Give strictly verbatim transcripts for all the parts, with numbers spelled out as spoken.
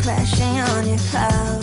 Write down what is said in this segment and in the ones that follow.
crashing on your couch.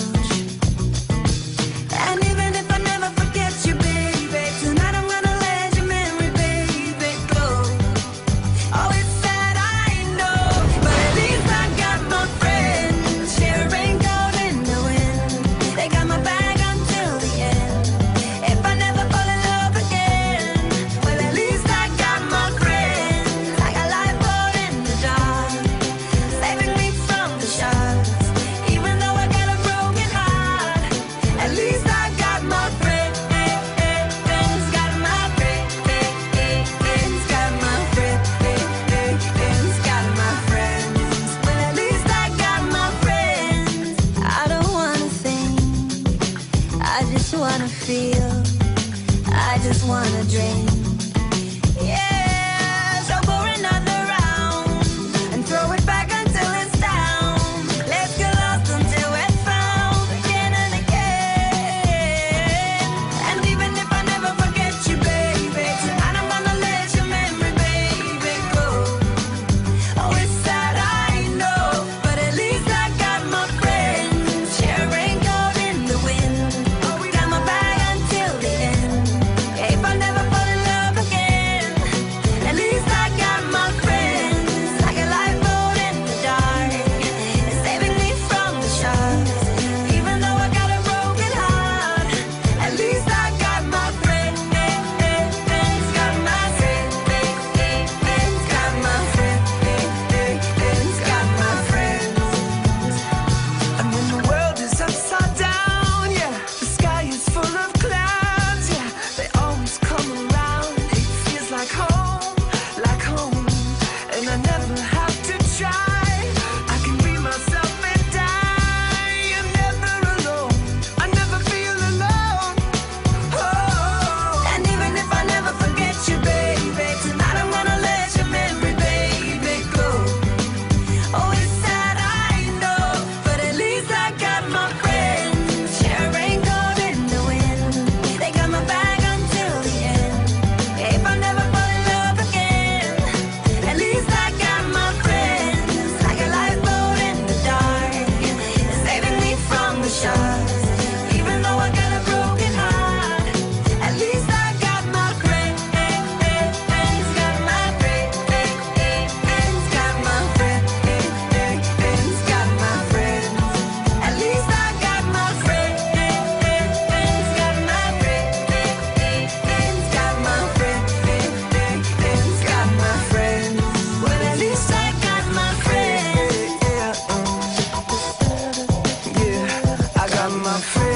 And even if I never forget you, baby, tonight I'm gonna let your memory, baby, go. Oh, it's sad, I know, but at least I got my friends. Share a raincoat in the wind. They got my back until the end. If I never fall in love again, well, at least I got my friends. I got lifeboat in the dark, saving me from the sharks. Even though I got a broken heart, at least I got my friends. Got my friends. Got my friends. Got my friends. Well, at least I got my friends. I don't wanna think, I just wanna feel, I just wanna drink. Yeah, so pour another round and throw it back until it's down. Let's get lost until we're found again and again. And even if I never forget you, baby, tonight I'm gonna let your memory, baby, go. Oh, it's sad, I know, but at least I got my friends. Share a raincoat in the wind. Oh, we got my back until the end. If I never fall in love again, at least I got my friends. Like a lifeboat in the dark, saving me from the sharks. Even though I got a broken heart, at least I got my friends. Got my friends. Got my friends. Got my friends. And when the world is upside down, yeah, the sky is full of clouds, yeah, they always come around. It feels like home, like home, and I never have to try. I can be myself and die. I'm never alone. I never feel alone. Oh, and even if I never forget you, baby, tonight I'm gonna let your memory, baby, go. Oh, it's sad, I know, but at least I got my friends. Share a raincoat in the wind. They got my back until the end. If I never fall in love again, at least I got my friends. Like a lifeboat in the dark, saving me from the sharks. Even though I got a broken heart, at least I got my friends. Got my friends. Got my friends. Got my friends. At least I got my friends. Got my friends. Got my friends. Got my friends. Well, at least I got my friends. Yeah, I got my friends.